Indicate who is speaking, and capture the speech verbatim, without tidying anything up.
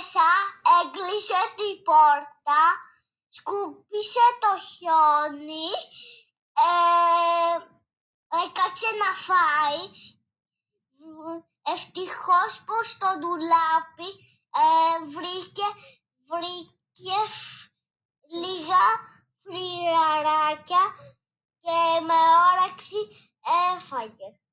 Speaker 1: μέσα, έκλεισε την πόρτα, σκούπισε το χιόνι, ε, έκατσε να φάει. Ευτυχώς που στο ντουλάπι ε, βρήκε, βρήκε λίγα φρυαράκια και με όρεξη έφαγε.